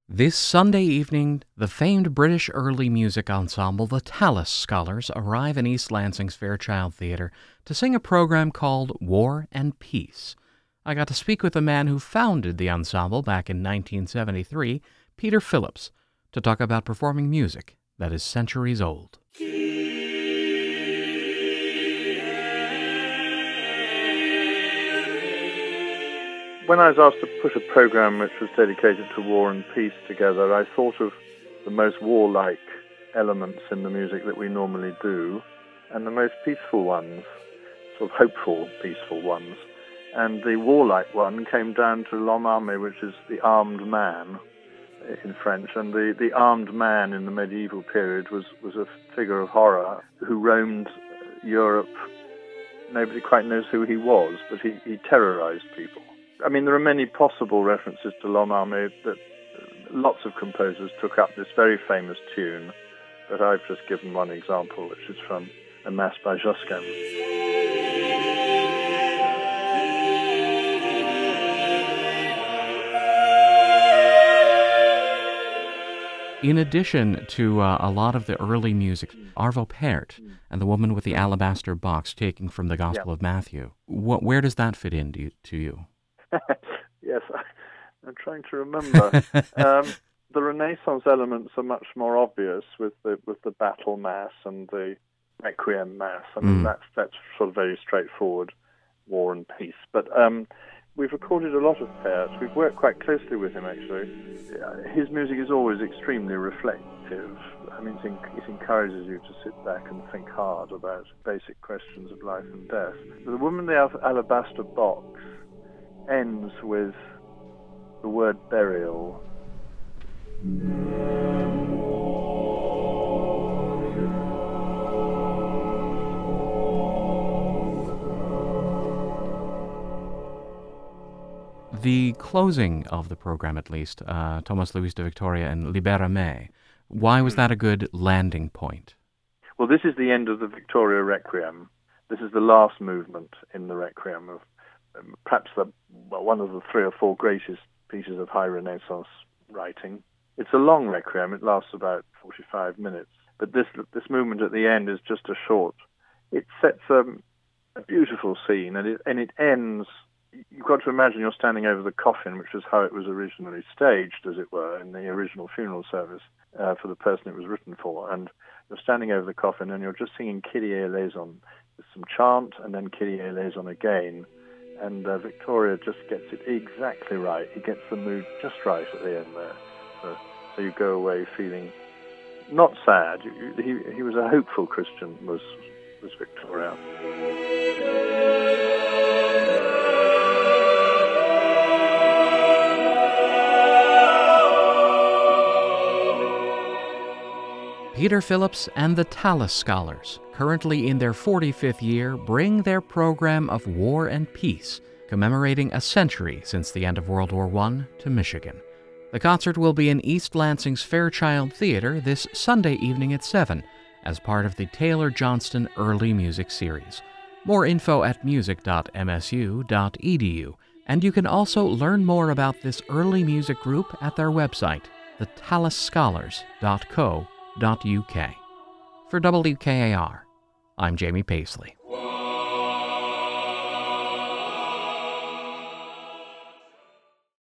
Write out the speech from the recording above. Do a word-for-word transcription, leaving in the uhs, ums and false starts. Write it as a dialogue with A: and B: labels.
A: This Sunday evening, the famed British early music ensemble, the Tallis Scholars, arrive in East Lansing's Fairchild Theatre to sing a program called War and Peace. I got to speak with the man who founded the ensemble back in nineteen seventy-three, Peter Phillips, to talk about performing music that is centuries old.
B: When I was asked to put a program which was dedicated to war and peace together, I thought of the most warlike elements in the music that we normally do, and the most peaceful ones, sort of hopeful, peaceful ones. And the warlike one came down to l'homme armé, which is the armed man in French. And the, the armed man in the medieval period was, was a figure of horror who roamed Europe. Nobody quite knows who he was, but he, he terrorized people. I mean, there are many possible references to l'homme armé that lots of composers took up this very famous tune, but I've just given one example, which is from a mass by Josquin.
A: In addition to uh, a lot of the early music, Arvo Pärt and the woman with the alabaster box taking from the Gospel
B: yeah.
A: of Matthew, what, where does that fit in to you? To you?
B: Yes, I, I'm trying to remember. um, the Renaissance elements are much more obvious with the with the battle mass and the requiem mass. I mean, mm. that's that's sort of very straightforward, war and peace. But um, we've recorded a lot of Pärt. We've worked quite closely with him, actually. His music is always extremely reflective. I mean, it, it encourages you to sit back and think hard about basic questions of life and death. The woman in the al- alabaster box ends with the word burial.
A: The closing of the program, at least, uh, Thomas Louis de Victoria and Libera Me, why was that a good landing point?
B: Well, this is the end of the Victoria Requiem. This is the last movement in the Requiem of um, perhaps the, well, one of the three or four greatest pieces of high Renaissance writing. It's a long Requiem. It lasts about forty-five minutes. But this this movement at the end is just a short. It sets um, a beautiful scene, and it, and it ends. You've got to imagine you're standing over the coffin, which is how it was originally staged, as it were, in the original funeral service uh, for the person it was written for. And you're standing over the coffin, and you're just singing Kyrie eleison. There's some chant, and then Kyrie eleison again. And uh, Victoria just gets it exactly right. He gets the mood just right at the end there. So, so you go away feeling not sad. He, he was a hopeful Christian, was, was Victoria.
A: Peter Phillips and the Tallis Scholars, currently in their forty-fifth year, bring their program of War and Peace, commemorating a century since the end of World War One, to Michigan. The concert will be in East Lansing's Fairchild Theatre this Sunday evening at seven, as part of the Taylor Johnston Early Music Series. More info at music dot m s u dot e d u, and you can also learn more about this early music group at their website, the tallis scholars dot co dot u k. For W K A R, I'm Jamie Paisley.